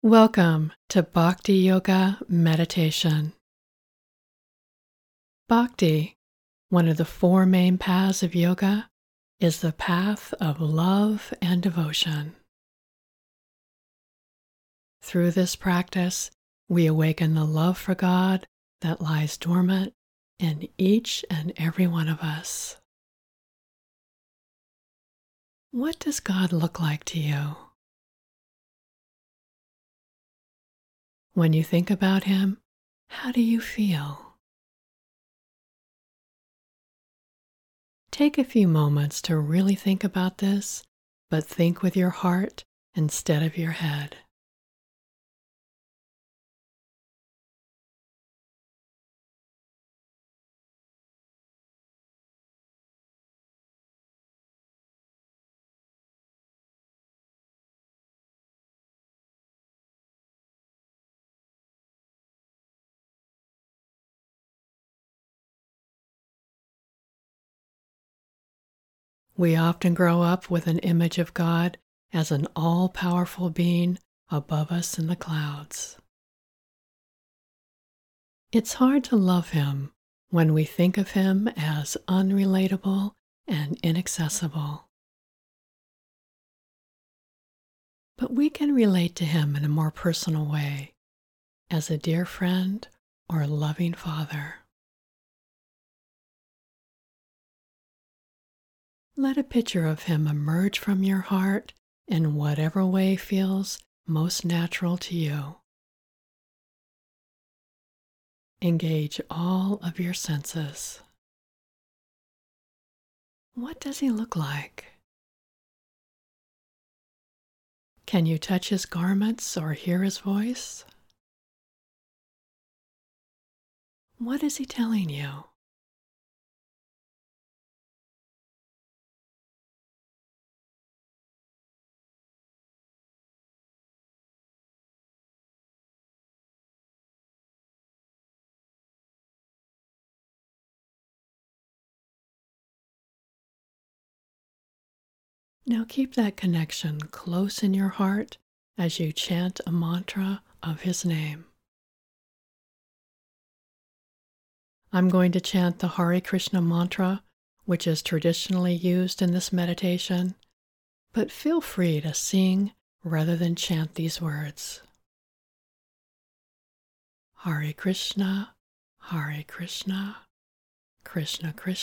Welcome to Bhakti Yoga Meditation. Bhakti, one of the four main paths of yoga, is the path of love and devotion. Through this practice, we awaken the love for God that lies dormant in each and every one of us. What does God look like to you? When you think about Him, how do you feel? Take a few moments to really think about this, but think with your heart instead of your head. We often grow up with an image of God as an all-powerful being above us in the clouds. It's hard to love Him when we think of Him as unrelatable and inaccessible. But we can relate to Him in a more personal way, as a dear friend or a loving Father. Let a picture of Him emerge from your heart in whatever way feels most natural to you. Engage all of your senses. What does He look like? Can you touch His garments or hear His voice? What is He telling you? Now keep that connection close in your heart as you chant a mantra of His name. I'm going to chant the Hare Krishna mantra, which is traditionally used in this meditation, but feel free to sing rather than chant these words. Hare Krishna, Krishna Krishna,